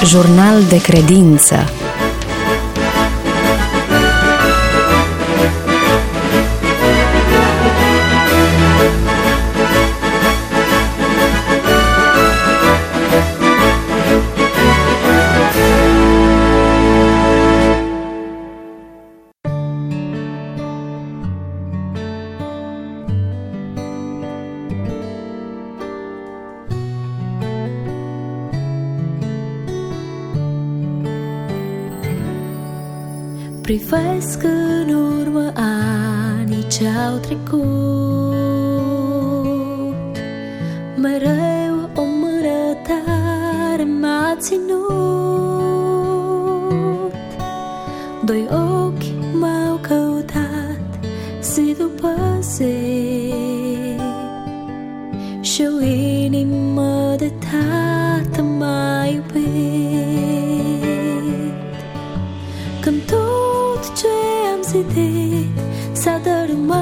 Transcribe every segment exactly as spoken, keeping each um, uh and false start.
Jurnal de credință. Privesc în urmă anii ce-au trecut, mereu o mână tare m-a ținut, doi ochi m-au căutat zi după zi și o inimă de tată m-a iubit. Când tot ce am zidit s-a dărâmat,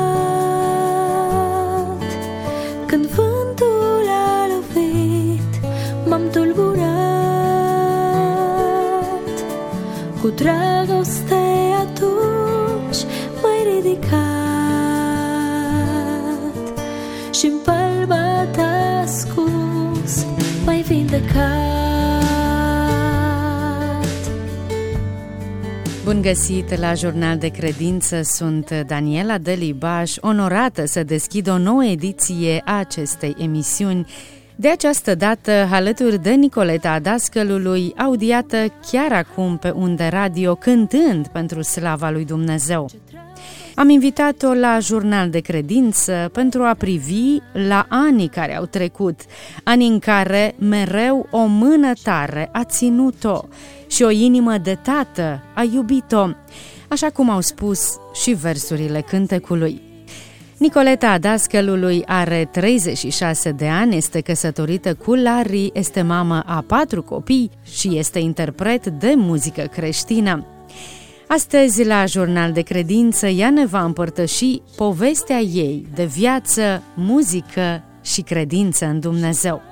când vântul a lovit m-am tulburat, cu dragoste atunci m-ai ridicat și-n palma ta ascuns m-ai vindecat. Bun găsit la Jurnal de Credință, sunt Daniela Delibaș, onorată să deschid o nouă ediție a acestei emisiuni, de această dată alături de Nicoleta Dascălului, audiată chiar acum pe unde radio, cântând pentru slava lui Dumnezeu. Am invitat-o la Jurnal de Credință pentru a privi la anii care au trecut, ani în care mereu o mână tare a ținut-o și o inimă de tată a iubit-o, așa cum au spus și versurile cântecului. Nicoleta Dascălului are treizeci și șase de ani, este căsătorită cu Larry, este mamă a patru copii și este interpret de muzică creștină. Astăzi, la Jurnal de Credință, ea ne va împărtăși povestea ei de viață, muzică și credință în Dumnezeu.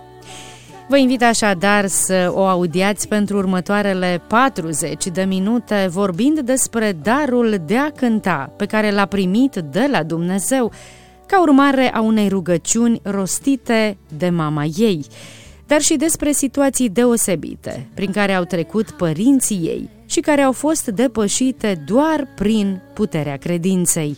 Vă invit așadar să o audiați pentru următoarele patruzeci de minute, vorbind despre darul de a cânta pe care l-a primit de la Dumnezeu, ca urmare a unei rugăciuni rostite de mama ei, dar și despre situații deosebite prin care au trecut părinții ei și care au fost depășite doar prin puterea credinței.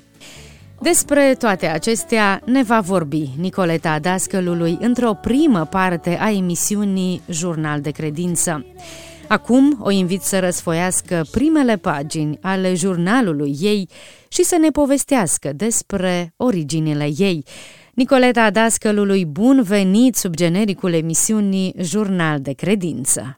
Despre toate acestea ne va vorbi Nicoleta Dascălului într-o primă parte a emisiunii Jurnal de Credință. Acum o invit să răsfoiască primele pagini ale jurnalului ei și să ne povestească despre originile ei. Nicoleta Dascălului, bun venit sub genericul emisiunii Jurnal de Credință.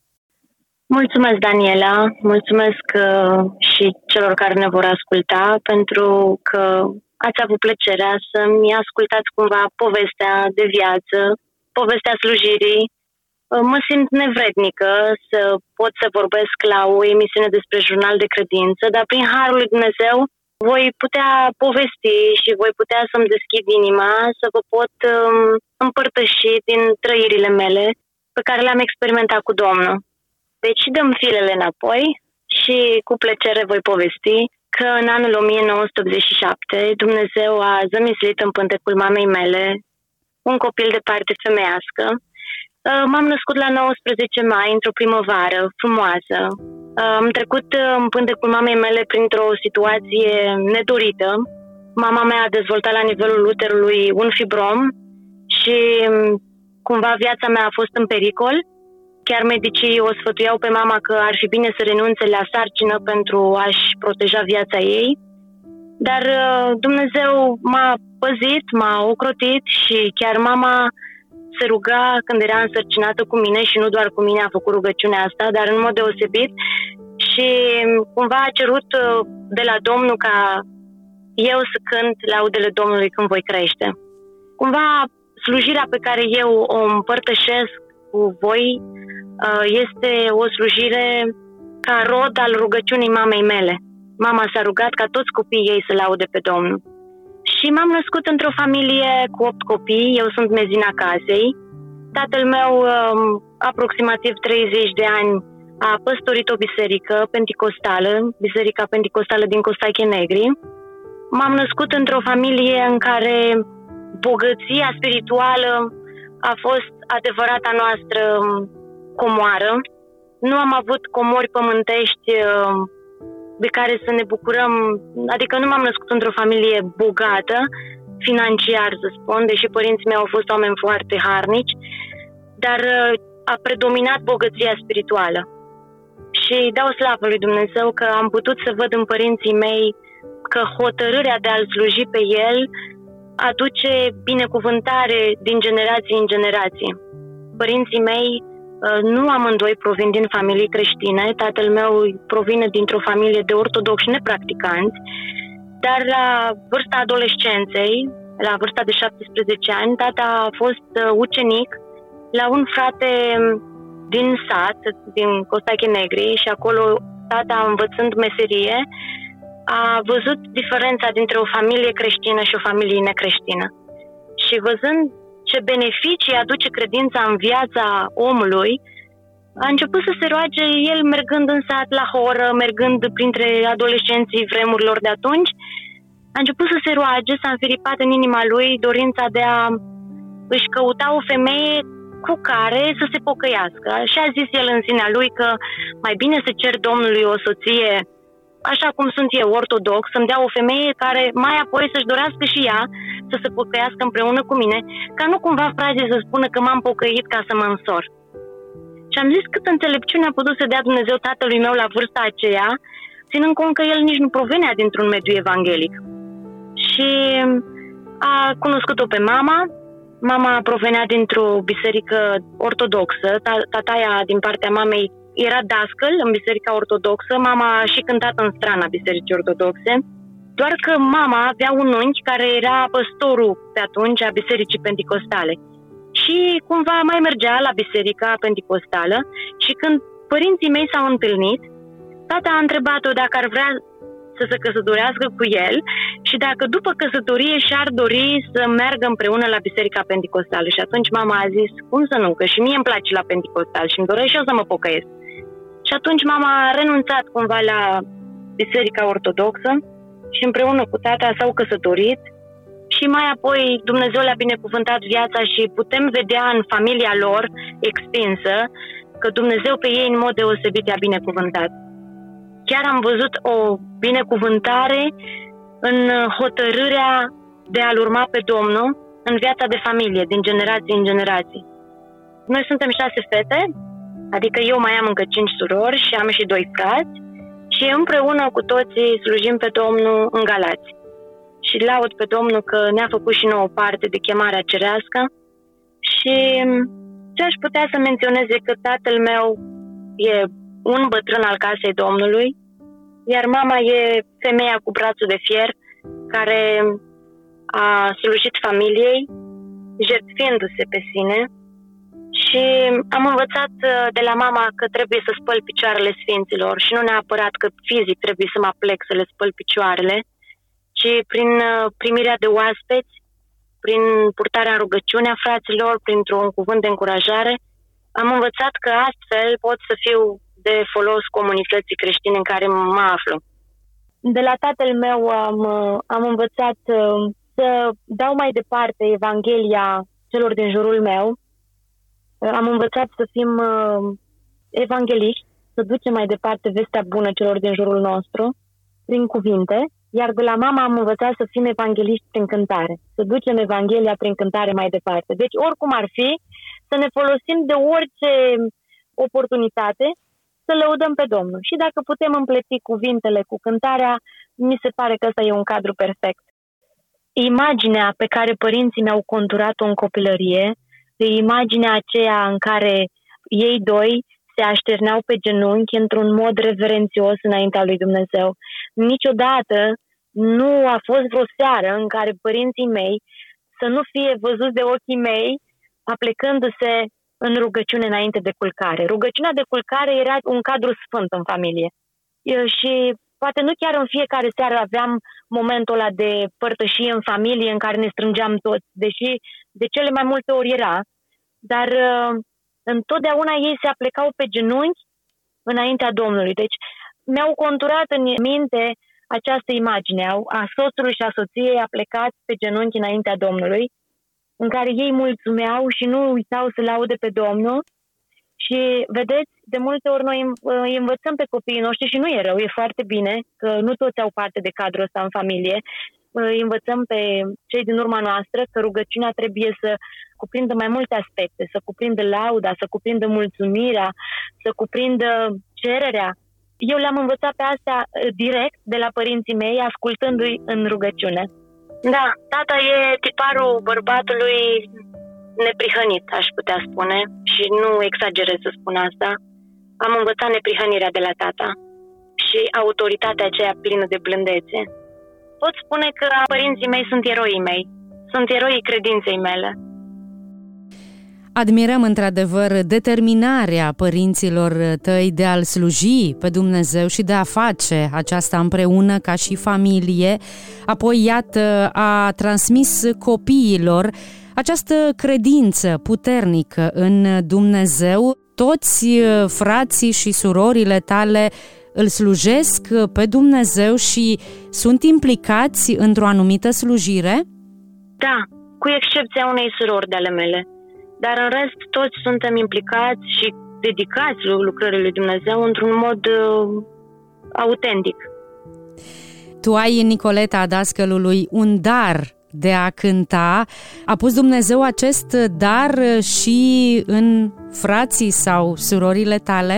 Mulțumesc, Daniela, mulțumesc uh, și celor care ne vor asculta pentru că ați avut plăcerea să-mi ascultați cumva povestea de viață, povestea slujirii. Uh, mă simt nevrednică să pot să vorbesc la o emisiune despre Jurnal de Credință, dar prin Harul lui Dumnezeu voi putea povesti și voi putea să-mi deschid inima, să vă pot um, împărtăși din trăirile mele pe care le-am experimentat cu Domnul. Deci dăm filele înapoi și cu plăcere voi povesti că în anul o mie nouă sute optzeci și șapte Dumnezeu a zămislit în pântecul mamei mele un copil de parte femeiască. M-am născut la nouăsprezece mai, într-o primăvară frumoasă. Am trecut în pântecul mamei mele printr-o situație nedorită. Mama mea a dezvoltat la nivelul uterului un fibrom și cumva viața mea a fost în pericol. Chiar medicii o sfătuiau pe mama că ar fi bine să renunțe la sarcină pentru a-și proteja viața ei. Dar Dumnezeu m-a păzit, m-a ocrotit și chiar mama se ruga când era însărcinată cu mine și nu doar cu mine a făcut rugăciunea asta, dar în mod deosebit și cumva a cerut de la Domnul ca eu să cânt laudele Domnului când voi crește. Cumva slujirea pe care eu o împărtășesc cu voi este o slujire ca rod al rugăciunii mamei mele. Mama s-a rugat ca toți copiii ei să laude pe Domnul. Și m-am născut într-o familie cu opt copii, eu sunt mezina casei. tatăl meu, aproximativ treizeci de ani, a păstorit o biserică penticostală, Biserica Penticostală din Costache Negri. M-am născut într-o familie în care bogăția spirituală a fost adevărata noastră comoară. Nu am avut comori pământești de care să ne bucurăm, adică nu m-am născut într-o familie bogată, financiar să spun, deși părinții mei au fost oameni foarte harnici, dar a predominat bogăția spirituală. Și dau slavă lui Dumnezeu că am putut să văd în părinții mei că hotărârea de a-L sluji pe El aduce binecuvântare din generație în generație. Părinții mei, nu amândoi provin din familii creștine, tatăl meu provine dintr-o familie de ortodoxi nepracticanți, dar la vârsta adolescenței, la vârsta de șaptesprezece ani, tata a fost ucenic la un frate din sat, din Costache Negri, și acolo tata, învățând meserie, a văzut diferența dintre o familie creștină și o familie necreștină. Și văzând ce beneficii aduce credința în viața omului, a început să se roage el mergând în sat la horă, mergând printre adolescenții vremurilor de atunci. A început să se roage, s-a înfiripat în inima lui dorința de a își căuta o femeie cu care să se pocăiască. Și a zis el în sinea lui că mai bine să cer Domnului o soție așa cum sunt eu, ortodox, să-mi dea o femeie care mai apoi să-și dorească și ea să se pocăiască împreună cu mine, ca nu cumva frazii să spună că m-am pocăit ca să mă însor. Și am zis cât înțelepciune a putut să dea Dumnezeu tatălui meu la vârsta aceea, ținând cont că el nici nu provenea dintr-un mediu evanghelic. Și a cunoscut-o pe mama. Mama provenea dintr-o biserică ortodoxă, tataia din partea mamei era dascăl în biserica ortodoxă, mama a și cântat în strana bisericii ortodoxe, doar că mama avea un unchi care era păstorul pe atunci a bisericii penticostale. Și cumva mai mergea la biserica penticostală și când părinții mei s-au întâlnit, tata a întrebat-o dacă ar vrea să se căsătorească cu el și dacă după căsătorie și-ar dori să meargă împreună la biserica penticostală. Și atunci mama a zis, cum să nu, că și mie îmi place la penticostal și îmi doresc și eu să mă pocăiesc. Și atunci mama a renunțat cumva la biserica ortodoxă și împreună cu tata s-au căsătorit și mai apoi Dumnezeu le-a binecuvântat viața și putem vedea în familia lor extinsă că Dumnezeu pe ei în mod deosebit i-a binecuvântat. Chiar am văzut o binecuvântare în hotărârea de a-L urma pe Domnul în viața de familie, din generație în generație. Noi suntem șase fete, adică eu mai am încă cinci surori și am și doi frați și împreună cu toții slujim pe Domnul în Galați. Și laud pe Domnul că ne-a făcut și nouă parte de chemarea cerească și ce aș putea să menționez e că tatăl meu e un bătrân al casei Domnului, iar mama e femeia cu brațul de fier care a slujit familiei, jertfindu-se pe sine. Și am învățat de la mama că trebuie să spăl picioarele sfinților și nu neapărat că fizic trebuie să mă aplec să le spăl picioarele, ci prin primirea de oaspeți, prin purtarea în rugăciune a fraților, printr-un cuvânt de încurajare. Am învățat că astfel pot să fiu de folos comunității creștine în care mă aflu. De la tatăl meu am, am învățat să dau mai departe Evanghelia celor din jurul meu. Am învățat să fim evangeliști, să ducem mai departe vestea bună celor din jurul nostru, prin cuvinte, iar de la mama am învățat să fim evangeliști prin cântare, să ducem Evanghelia prin cântare mai departe. Deci oricum ar fi, să ne folosim de orice oportunitate să lăudăm pe Domnul. Și dacă putem împleti cuvintele cu cântarea, mi se pare că ăsta e un cadru perfect. Imaginea pe care părinții mi-au conturat-o în copilărie, de imaginea aceea în care ei doi se așterneau pe genunchi într-un mod reverențios înaintea lui Dumnezeu. Niciodată nu a fost vreo seară în care părinții mei să nu fie văzuți de ochii mei aplecându-se în rugăciune înainte de culcare. Rugăciunea de culcare era un cadru sfânt în familie. Și poate nu chiar în fiecare seară aveam momentul ăla de părtășie în familie în care ne strângeam toți, deși de cele mai multe ori era, dar uh, întotdeauna ei se aplecau pe genunchi înaintea Domnului. Deci mi-au conturat în minte această imagine a soțului și a soției aplecați pe genunchi înaintea Domnului, în care ei mulțumeau și nu uitau să laude pe Domnul. Și vedeți, de multe ori noi îi învățăm pe copiii noștri și nu e rău, e foarte bine că nu toți au parte de cadrul ăsta în familie. Îi învățăm pe cei din urma noastră că rugăciunea trebuie să cuprindă mai multe aspecte, să cuprindă lauda, să cuprindă mulțumirea, să cuprindă cererea. Eu le-am învățat pe astea direct de la părinții mei, ascultându-i în rugăciune. Da, tata e tiparul bărbatului neprihănit, aș putea spune, și nu exagerez să spun asta. Am învățat neprihănirea de la tata și autoritatea aceea plină de blândețe. Pot spune că părinții mei sunt eroii mei, sunt eroii credinței mele. Admirăm într-adevăr determinarea părinților tăi de a-L sluji pe Dumnezeu și de a face aceasta împreună ca și familie. Apoi, iată, a transmis copiilor această credință puternică în Dumnezeu. Toți frații și surorile tale îl slujesc pe Dumnezeu și sunt implicați într-o anumită slujire? Da, cu excepția unei surori de ale mele. Dar în rest toți suntem implicați și dedicați lucrării lui Dumnezeu într-un mod uh, autentic. Tu ai, Nicoleta Dascălului, un dar de a cânta. A pus Dumnezeu acest dar și în frații sau surorile tale?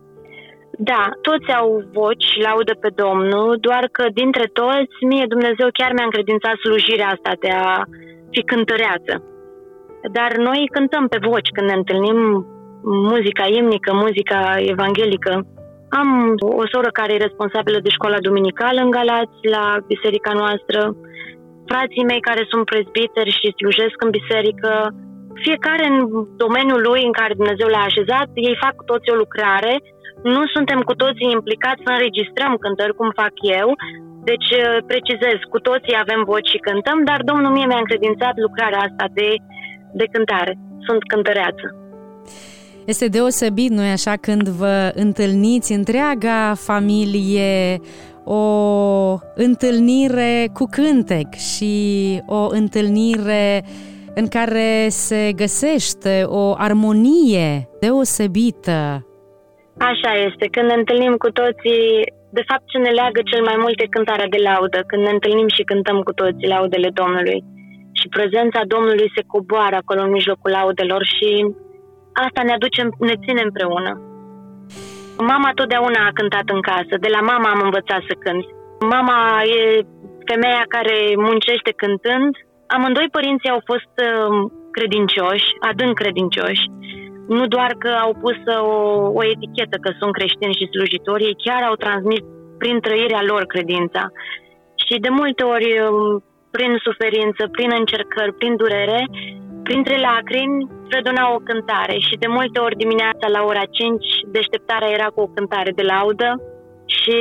Da, toți au voci, laudă pe Domnul, doar că dintre toți, mie Dumnezeu chiar mi-a încredințat slujirea asta de a fi cântăreață. Dar noi cântăm pe voci când ne întâlnim, muzica imnică, muzica evanghelică. Am o soră care e responsabilă de școala duminicală în Galați, la biserica noastră, frații mei care sunt prezbiteri și slujesc în biserică, fiecare în domeniul lui în care Dumnezeu l-a așezat, ei fac cu toții o lucrare, nu suntem cu toții implicați să înregistrăm cântări cum fac eu, deci precizez, cu toții avem voci și cântăm, dar Domnul mie mi-a încredințat lucrarea asta de de cântare. Sunt cântăreață. Este deosebit, nu-i așa, când vă întâlniți întreaga familie, o întâlnire cu cântec și o întâlnire în care se găsește o armonie deosebită. Așa este, când ne întâlnim cu toții, de fapt ce ne leagă cel mai mult e cântarea de laudă, când ne întâlnim și cântăm cu toții laudele Domnului. Și prezența Domnului se coboară acolo în mijlocul laudelor și asta ne aduce, ne ține împreună. Mama totdeauna a cântat în casă, de la mama am învățat să cânt. Mama e femeia care muncește cântând. Amândoi părinții au fost credincioși, adânc credincioși. Nu doar că au pus o, o etichetă că sunt creștini și slujitori, ei chiar au transmis prin trăirea lor credința. Și de multe ori, prin suferință, prin încercări, prin durere, printre lacrimi, fredona o cântare și de multe ori dimineața la ora cinci deșteptarea era cu o cântare de laudă și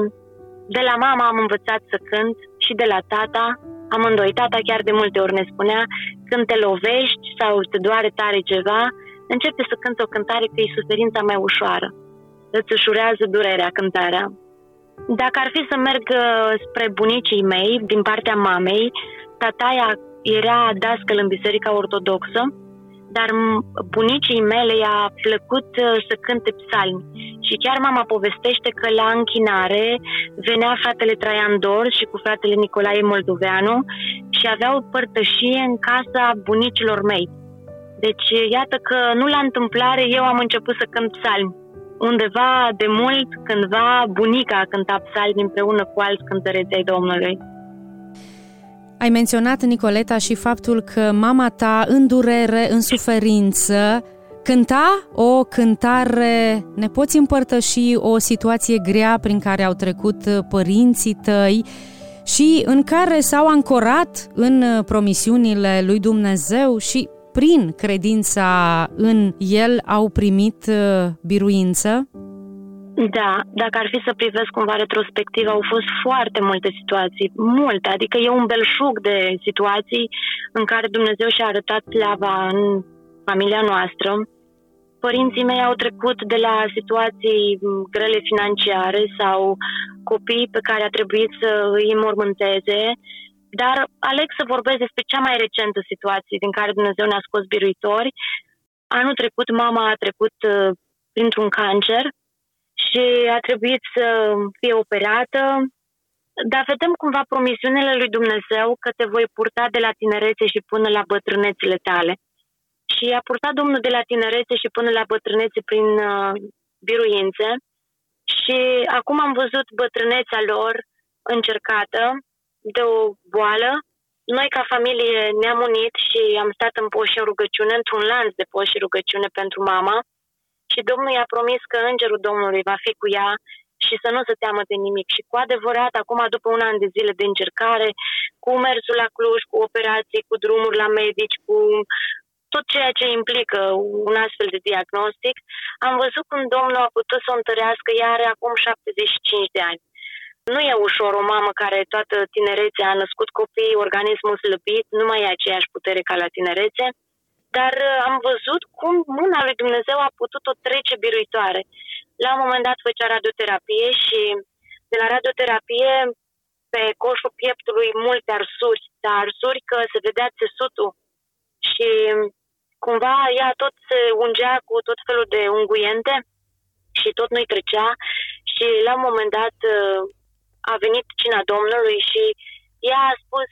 de la mama am învățat să cânt și de la tata, amândoi. Tata chiar de multe ori ne spunea, când te lovești sau te doare tare ceva, începe să cânți o cântare că e suferința mai ușoară. Îți ușurează durerea cântarea. Dacă ar fi să merg spre bunicii mei, din partea mamei, tataia era dascăl în Biserica Ortodoxă, dar bunicii mele i-a plăcut să cânte psalmi. Și chiar mama povestește că la închinare venea fratele Traian Dor și cu fratele Nicolae Moldoveanu și aveau părtășie în casa bunicilor mei. Deci iată că nu la întâmplare eu am început să cânt psalmi. Undeva de mult, cândva, bunica a cântat psalmi împreună cu alți cântăreți ai Domnului. Ai menționat, Nicoleta, și faptul că mama ta, în durere, în suferință, cânta o cântare. Ne poți împărtăși o situație grea prin care au trecut părinții tăi și în care s-au ancorat în promisiunile lui Dumnezeu și prin credința în El au primit biruință? Da, dacă ar fi să privesc cumva retrospectiv, au fost foarte multe situații, multe, adică e un belșug de situații în care Dumnezeu și-a arătat slava în, familia noastră. Părinții mei au trecut de la situații grele financiare sau copii pe care a trebuit să îi înmormânteze, dar aleg să vorbesc despre cea mai recentă situație din care Dumnezeu ne-a scos biruitori. Anul trecut mama a trecut uh, printr-un cancer și a trebuit să fie operată, dar vedem cumva promisiunile lui Dumnezeu că te voi purta de la tinerețe și până la bătrânețile tale. Și a purtat Domnul de la tinerețe și până la bătrânețe prin uh, biruințe și acum am văzut bătrânețea lor încercată de o boală. Noi ca familie ne-am unit și am stat în post și în rugăciune, într-un lanț de post și rugăciune pentru mama și Domnul i-a promis că Îngerul Domnului va fi cu ea și să nu se teamă de nimic. Și cu adevărat, acum după un an de zile de încercare, cu mersul la Cluj, cu operații, cu drumuri la medici, cu tot ceea ce implică un astfel de diagnostic, am văzut cum Domnul a putut să o întărească, ea are acum șaptezeci și cinci de ani. Nu e ușor o mamă care toată tinerețea a născut copii, organismul slăbit, nu mai e aceeași putere ca la tinerețe, dar am văzut cum mâna lui Dumnezeu a putut-o trece biruitoare. La un moment dat făcea radioterapie și de la radioterapie pe coșul pieptului multe arsuri, dar arsuri că se vedea țesutul și cumva ea tot se ungea cu tot felul de unguiente și tot nu-i trecea și la un moment dat a venit cina Domnului și ea a spus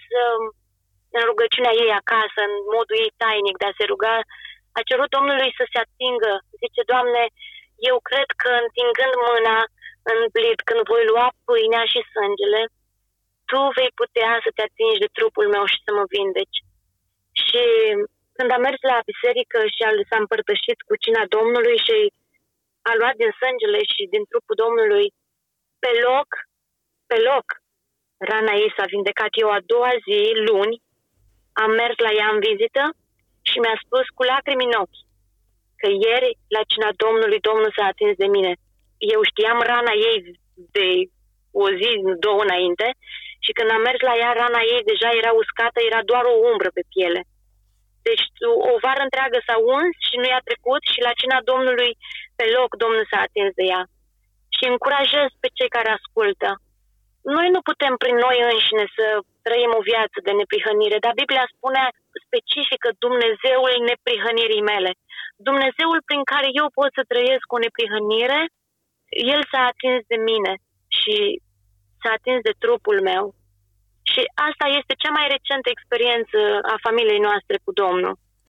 în rugăciunea ei acasă, în modul ei tainic de a se ruga, a cerut Domnului să se atingă. Zice, Doamne, eu cred că întingând mâna în blit, când voi lua pâinea și sângele, Tu vei putea să te atingi de trupul meu și să mă vindeci. Și când a mers la biserică și s-a împărtășit cu cina Domnului și a luat din sângele și din trupul Domnului, pe loc, pe loc, rana ei s-a vindecat. Eu a doua zi, luni, am mers la ea în vizită și mi-a spus cu lacrimi în ochi că ieri, la cina Domnului, Domnul s-a atins de mine. Eu știam rana ei de o zi, două înainte și când am mers la ea, rana ei deja era uscată, era doar o umbră pe piele. Deci o vară întreagă s-a uns și nu i-a trecut și la cina Domnului, pe loc, Domnul s-a atins de ea. Și încurajez pe cei care ascultă. Noi nu putem prin noi înșine să trăim o viață de neprihănire, dar Biblia spune specifică Dumnezeul neprihănirii mele. Dumnezeul prin care eu pot să trăiesc o neprihănire, El s-a atins de mine și s-a atins de trupul meu. Și asta este cea mai recentă experiență a familiei noastre cu Domnul.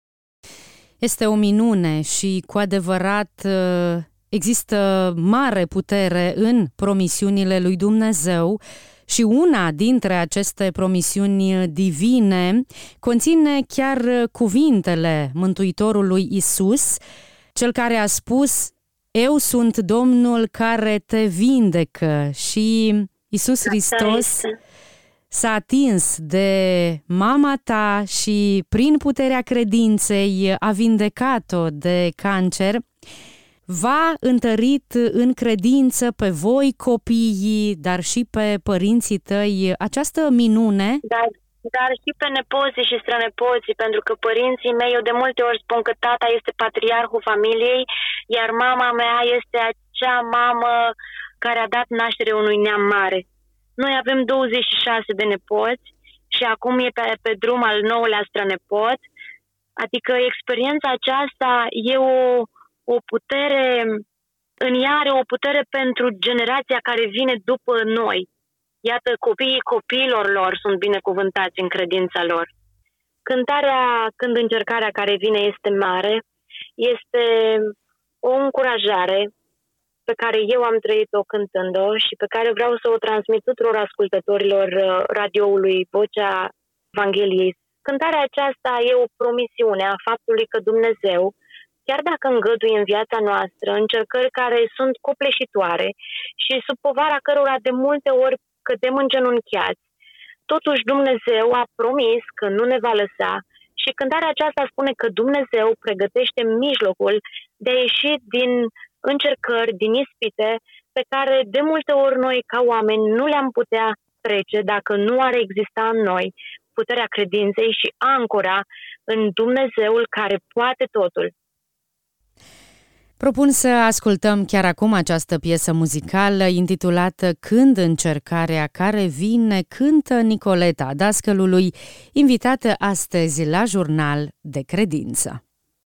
Este o minune și cu adevărat există mare putere în promisiunile lui Dumnezeu și una dintre aceste promisiuni divine conține chiar cuvintele Mântuitorului Iisus, cel care a spus: Eu sunt Domnul care te vindecă. Și Iisus Hristos s-a atins de mama ta și prin puterea credinței a vindecat-o de cancer. V-a întărit în credință pe voi copiii, dar și pe părinții tăi această minune? Dar, dar și pe nepoții și strănepoții, pentru că părinții mei, eu de multe ori spun că tata este patriarhul familiei, iar mama mea este acea mamă care a dat naștere unui neam mare. Noi avem douăzeci și șase de nepoți și acum e pe, pe drum al nouălea strănepot, adică experiența aceasta e o o putere, în ea are o putere pentru generația care vine după noi. Iată, copiii copiilor lor sunt binecuvântați în credința lor. Cântarea Când încercarea care vine este mare este o încurajare pe care eu am trăit-o cântând-o și pe care vreau să o transmit tuturor ascultătorilor radioului Vocea Evangheliei. Cântarea aceasta e o promisiune a faptului că Dumnezeu, chiar dacă îngăduie în viața noastră încercări care sunt copleșitoare și sub povara cărora de multe ori cădem îngenunchiați, totuși Dumnezeu a promis că nu ne va lăsa și cântarea aceasta spune că Dumnezeu pregătește mijlocul de a ieși din încercări, din ispite pe care de multe ori noi ca oameni nu le-am putea trece dacă nu ar exista în noi puterea credinței și ancora în Dumnezeul care poate totul. Propun să ascultăm chiar acum această piesă muzicală intitulată Când încercarea care vine, cântă Nicoleta Dascălului, invitată astăzi la Jurnal de Credință.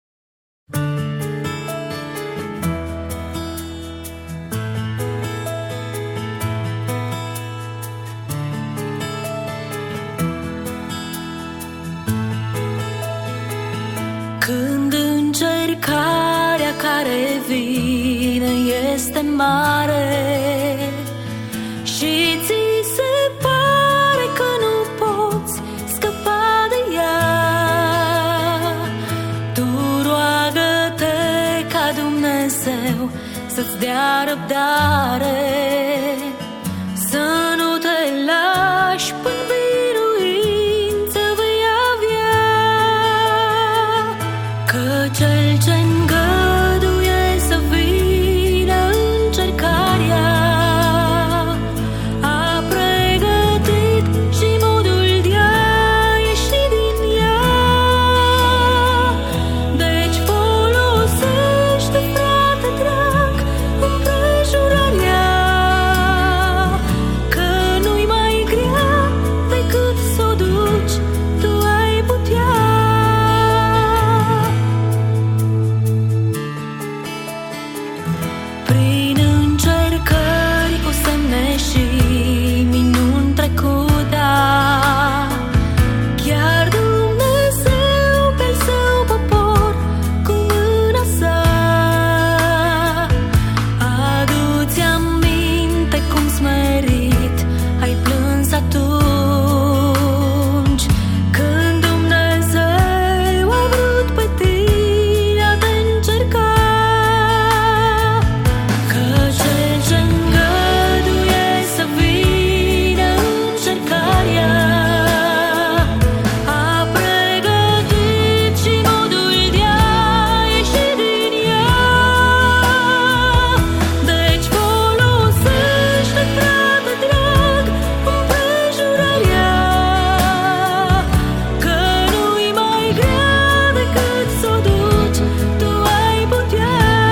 Când încercarea care vine este mare și ți se pare că nu poți scăpa de ea, tu roagă-te ca Dumnezeu să-ți dea răbdare, să nu te lași până biruință vei avea, că cel ce îngăduie să vină încercarea a pregătit și modul de a ieși din ea. Deci folosește, frate drag, împrejurarea, că nu-i mai grea decât să o duci, tu ai putea. Prin încercări cu semne și minuni trecute, chiar Dumnezeu pe-al său popor cu mâna sa. Adu-ți aminte cum smerit ai plâns atunci, când Dumnezeu a vrut pe tine a te încerca, că cel ce îngăduie să vină încercarea a pregătit și modul de a ieși din ea. Deci folosește, frate drag, împrejurarea, că nu-i mai grea decât să o duci, tu ai putea.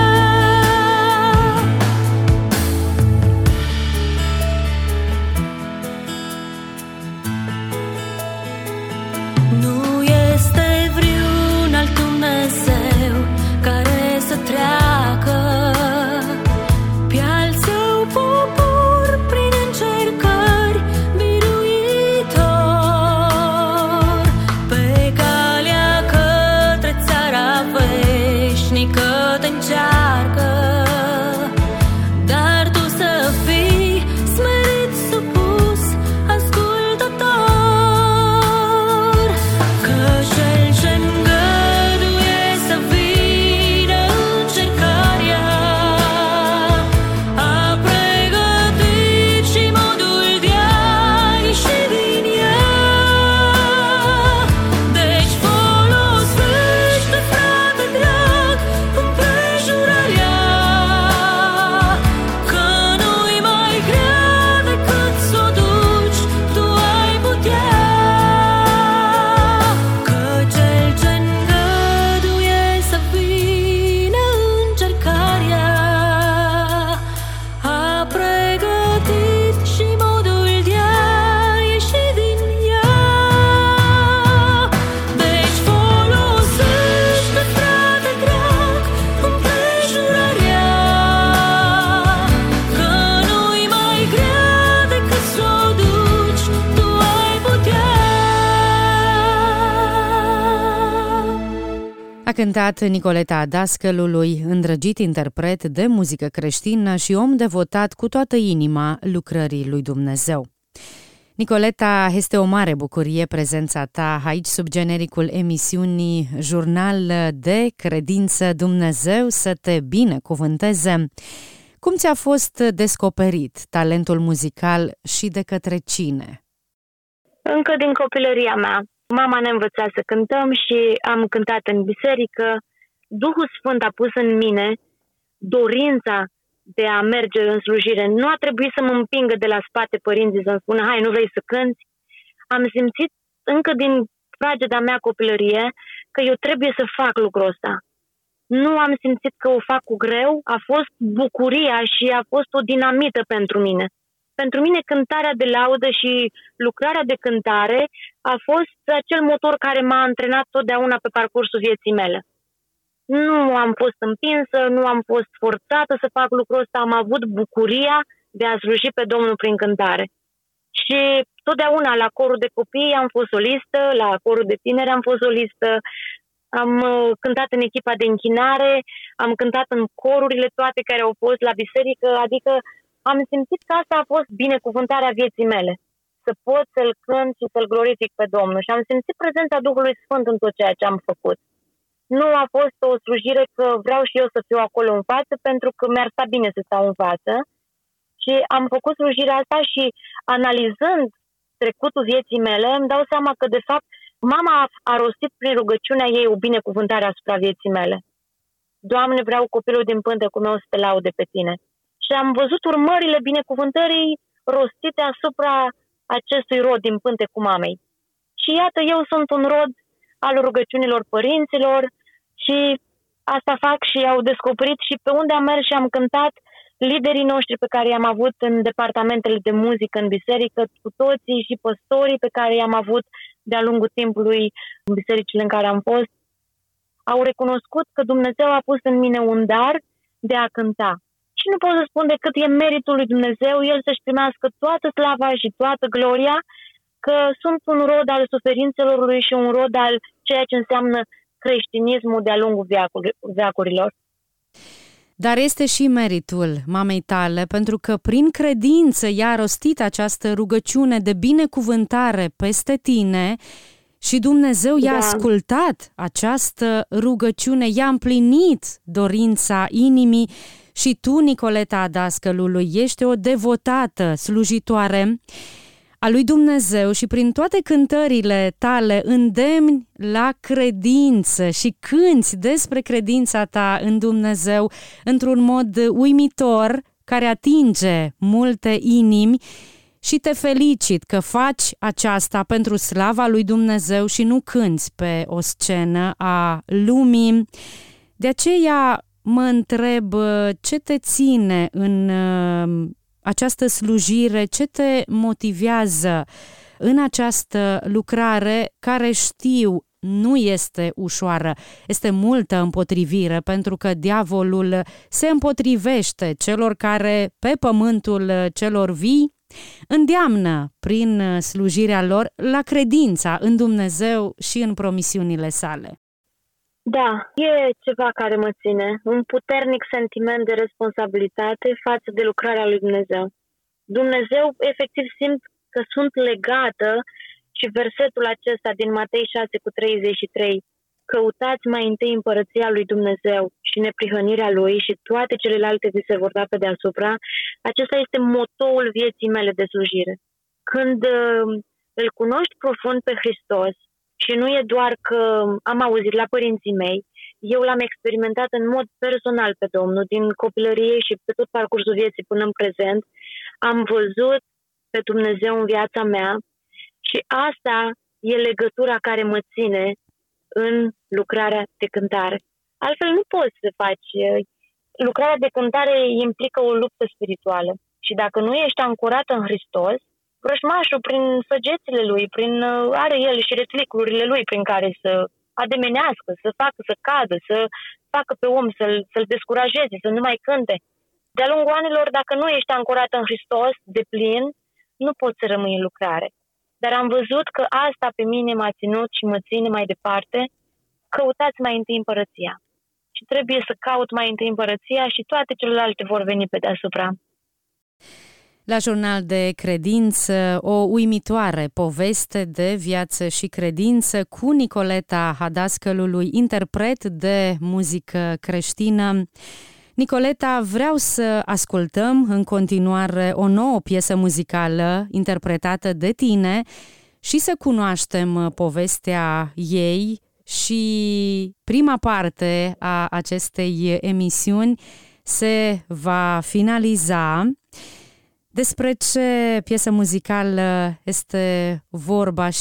Nu este vreun alt Dumnezeu care să treacă pe-al său popor prin încercări biruitor, pe calea către țara veșnică te încearcă, dar tu să fii smerit, supus, ascultător, că cel ce îngăduie să vină încercarea a pregătit și modul de a ieși din ea. Deci folosește, frate drag, împrejurarea, că nu-i mai grea decât să o duci, tu ai putea. Că cel ce îngăduie să vină încercarea a pregătit și modul de a ieși din ea. Deci folosește, frate drag, împrejurarea, că nu-i mai grea decât să o duci, tu ai putea. A cântat Nicoleta Dascălului, îndrăgit interpret de muzică creștină și om devotat cu toată inima lucrării lui Dumnezeu. Nicoleta, este o mare bucurie prezența ta aici sub genericul emisiunii Jurnal de Credință. Dumnezeu să te binecuvânteze. Cum ți-a fost descoperit talentul muzical și de către cine? Încă din copilăria mea. Mama ne învăța să cântăm și am cântat în biserică. Duhul Sfânt a pus în mine dorința de a merge în slujire. Nu a trebuit să mă împingă de la spate părinții să-mi spună, hai, nu vrei să cânti? Am simțit încă din frageda mea copilărie că eu trebuie să fac lucrul ăsta. Nu am simțit că o fac cu greu, a fost bucuria și a fost o dinamită pentru mine. Pentru mine cântarea de laudă și lucrarea de cântare a fost acel motor care m-a antrenat totdeauna pe parcursul vieții mele. Nu am fost împinsă, nu am fost forțată să fac lucrul ăsta, am avut bucuria de a sluji pe Domnul prin cântare. Și totdeauna la corul de copii am fost solistă, la corul de tineri am fost solistă, am cântat în echipa de închinare, am cântat în corurile toate care au fost la biserică, adică am simțit că asta a fost binecuvântarea vieții mele. Să pot să-L cânt și să-L glorific pe Domnul. Și am simțit prezența Duhului Sfânt în tot ceea ce am făcut. Nu a fost o slujire că vreau și eu să fiu acolo în față, pentru că mi-ar sta bine să stau în față. Și am făcut slujirea asta și analizând trecutul vieții mele, îmi dau seama că, de fapt, mama a rostit prin rugăciunea ei o binecuvântare asupra vieții mele. Doamne, vreau copilul din pântecul meu să te laude pe tine. Și am văzut urmările binecuvântării rostite asupra acestui rod din pântecul mamei. Și iată, eu sunt un rod al rugăciunilor părinților și asta fac și au descoperit și pe unde am mers și am cântat liderii noștri pe care i-am avut în departamentele de muzică în biserică, cu toții și păstorii pe care i-am avut de-a lungul timpului în bisericile în care am fost, au recunoscut că Dumnezeu a pus în mine un dar de a cânta. Și nu pot să spun decât e meritul lui Dumnezeu, El să-și primească toată slava și toată gloria, că sunt un rod al suferințelor lui și un rod al ceea ce înseamnă creștinismul de-a lungul veacurilor. Dar este și meritul mamei tale, pentru că prin credință ea a rostit această rugăciune de binecuvântare peste tine și Dumnezeu i-a da. ascultat această rugăciune, i-a împlinit dorința inimii și tu, Nicoleta Dascălului, ești o devotată slujitoare a lui Dumnezeu și prin toate cântările tale îndemni la credință și cânți despre credința ta în Dumnezeu într-un mod uimitor care atinge multe inimi și te felicit că faci aceasta pentru slava lui Dumnezeu și nu cânți pe o scenă a lumii. De aceea mă întreb ce te ține în această slujire, ce te motivează în această lucrare care știu nu este ușoară, este multă împotrivire pentru că diavolul se împotrivește celor care pe pământul celor vii îndeamnă prin slujirea lor la credința în Dumnezeu și în promisiunile sale. Da, e ceva care mă ține, un puternic sentiment de responsabilitate față de lucrarea lui Dumnezeu. Dumnezeu, efectiv, simt că sunt legată și versetul acesta din Matei șase cu treizeci și trei, căutați mai întâi împărăția lui Dumnezeu și neprihănirea lui și toate celelalte vi se vor da pe deasupra, acesta este motoul vieții mele de slujire. Când uh, îl cunoști profund pe Hristos, și nu e doar că am auzit la părinții mei, eu l-am experimentat în mod personal pe Domnul, din copilărie și pe tot parcursul vieții până în prezent, am văzut pe Dumnezeu în viața mea și asta e legătura care mă ține în lucrarea de cântare. Altfel nu poți să faci. Lucrarea de cântare implică o luptă spirituală și dacă nu ești ancorat în Hristos, vrăjmașul, prin săgețile lui, prin, are el și retliclurile lui prin care să ademenească, să facă să cadă, să facă pe om, să-l, să-l descurajeze, să nu mai cânte. De-a lungul anilor, dacă nu ești ancorat în Hristos de plin, nu poți să rămâi în lucrare. Dar am văzut că asta pe mine m-a ținut și mă ține mai departe. Căutați mai întâi împărăția. Și trebuie să caut mai întâi împărăția și toate celelalte vor veni pe deasupra. La Jurnal de Credință, o uimitoare poveste de viață și credință cu Nicoleta Hadascălului, interpret de muzică creștină. Nicoleta, vreau să ascultăm în continuare o nouă piesă muzicală interpretată de tine și să cunoaștem povestea ei și prima parte a acestei emisiuni se va finaliza. Despre ce piesă muzicală este vorba și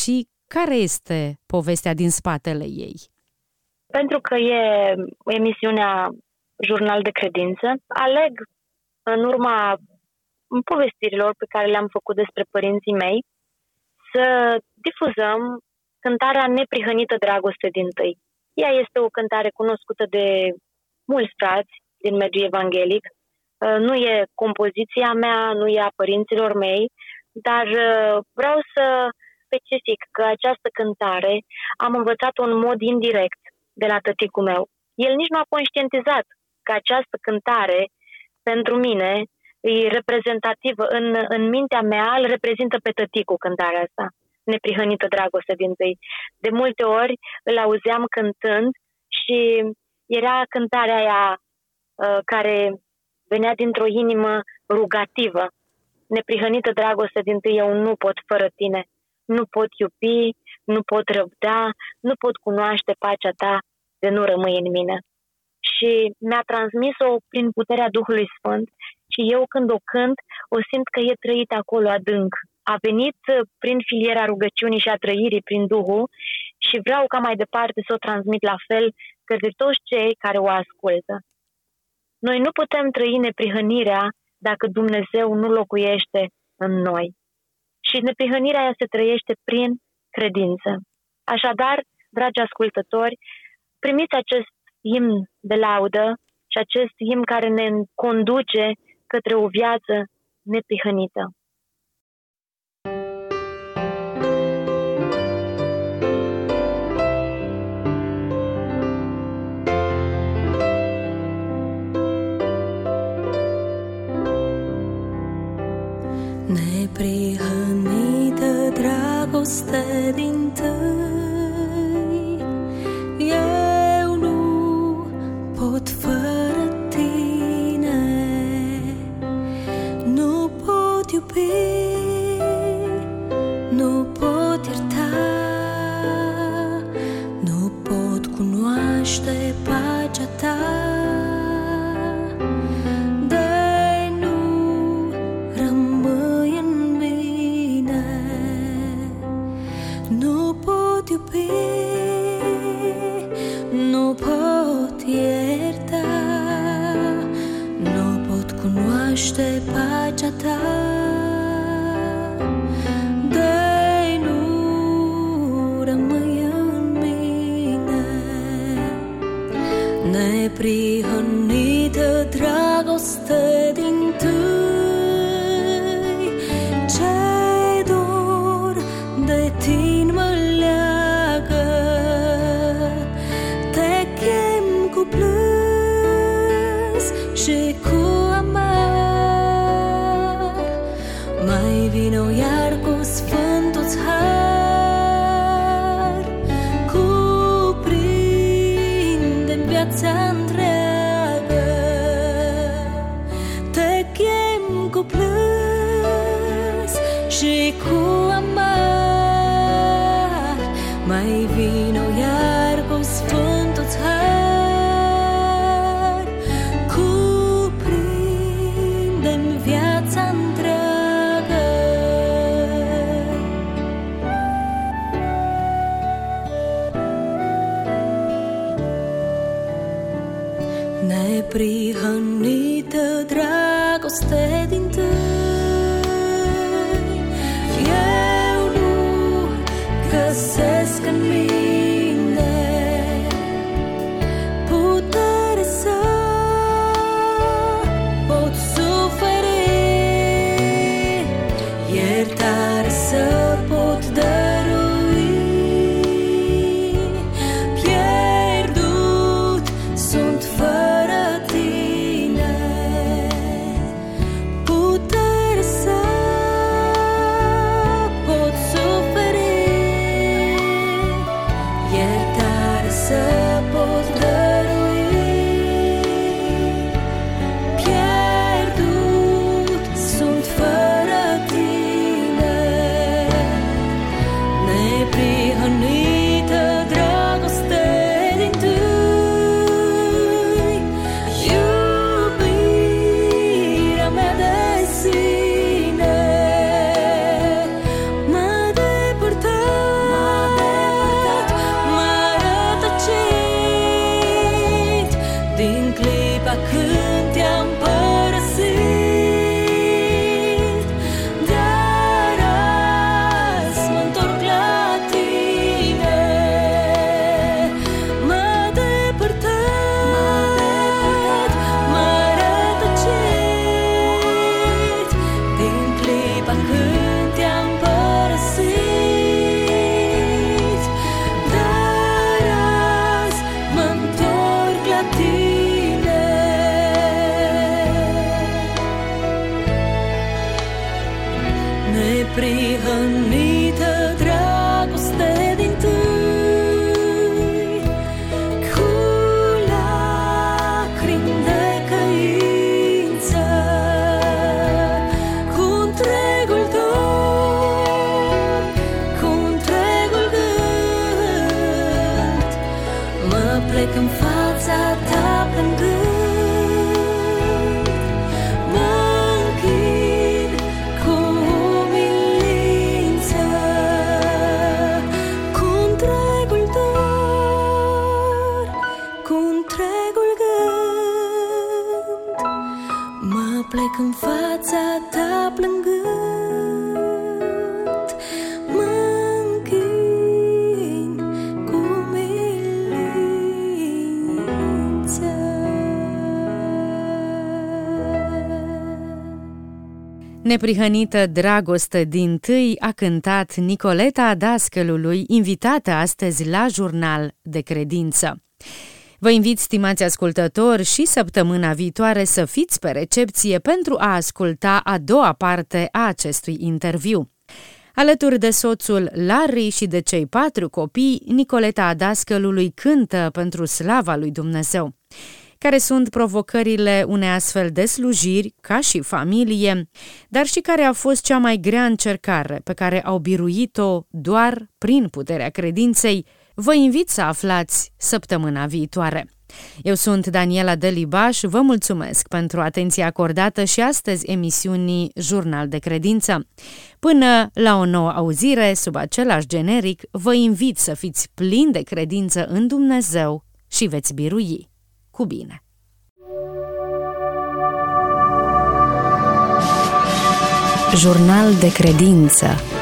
Care este povestea din spatele ei? Pentru că e emisiunea Jurnal de Credință, aleg în urma povestirilor pe care le-am făcut despre părinții mei să difuzăm cântarea Neprihănită dragoste dintâi. Ea este o cântare cunoscută de mulți frați din mediul evanghelic. Nu e compoziția mea, nu e a părinților mei, dar vreau să specific că această cântare am învățat-o în mod indirect de la tăticul meu. El nici nu a conștientizat că această cântare, pentru mine, e reprezentativă. În, în mintea mea îl reprezintă pe tăticul cântarea asta, Neprihănită dragoste dintâi. De multe ori îl auzeam cântând și era cântarea aia uh, care venea dintr-o inimă rugativă. Neprihănită dragoste dintâi, eu nu pot fără tine. Nu pot iubi, nu pot răbda, nu pot cunoaște pacea ta de nu rămâi în mine. Și mi-a transmis-o prin puterea Duhului Sfânt și eu când o cânt, o simt că e trăit acolo adânc. A venit prin filiera rugăciunii și a trăirii prin Duhul și vreau ca mai departe să o transmit la fel către toți cei care o ascultă. Noi nu putem trăi neprihănirea dacă Dumnezeu nu locuiește în noi. Și neprihănirea aia se trăiește prin credință. Așadar, dragi ascultători, primiți acest imn de laudă și acest imn care ne conduce către o viață neprihănită. Neprihănită dragoste dintâi, eu nu pot fără tine, nu pot iubi, nu pot ierta, nu pot cunoaște pacea ta. Nu pot ierta, nu pot cunoaște pacea ta, de nu rămâi în mine. Neprihănită dragoste dintâi, ce dor de tine mă leagă, te chem cu plâns și cu amar, mai vino iar cu sfântul-ți har, cuprinde-mi viața întreagă, te chem cu plâns și cu amar, mai vino iar cu sfântul-ți har, cuprinde-mi viața întreagă. Neprihănită dragoste dintâi, eu nu găsesc în mine putere să pot suferi, iertare să pot dărui, pierdut sunt fără tine, putere să pot suferi, clipa când te-am părăsit, dar azi mă întorc la tine. M-a depărtat, m-a rătăcit din clipa când te-am părăsit, dar azi mă întorc la tine. Neprihănită dragoste dintâi, cu lacrimi de căință, cu întregul dor, cu întregul gând, mă plec în fața ta plângând, mă închin cu umilință, cu întregul dor, cu întregul gând, mă plec în fața ta plângând, mă închin cu umilință. Neprihănită dragoste dintâi a cântat Nicoleta Dascălului, invitată astăzi la Jurnal de Credință. Vă invit, stimați ascultători, și săptămâna viitoare să fiți pe recepție pentru a asculta a doua parte a acestui interviu. Alături de soțul Larry și de cei patru copii, Nicoleta Dascălului cântă pentru slava lui Dumnezeu. Care sunt provocările unei astfel de slujiri, ca și familie, dar și care a fost cea mai grea încercare pe care au biruit-o doar prin puterea credinței, vă invit să aflați săptămâna viitoare. Eu sunt Daniela Delibaș, vă mulțumesc pentru atenția acordată și astăzi emisiunii Jurnal de Credință. Până la o nouă auzire, sub același generic, vă invit să fiți plini de credință în Dumnezeu și veți birui. Cu bine! Jurnal de Credință.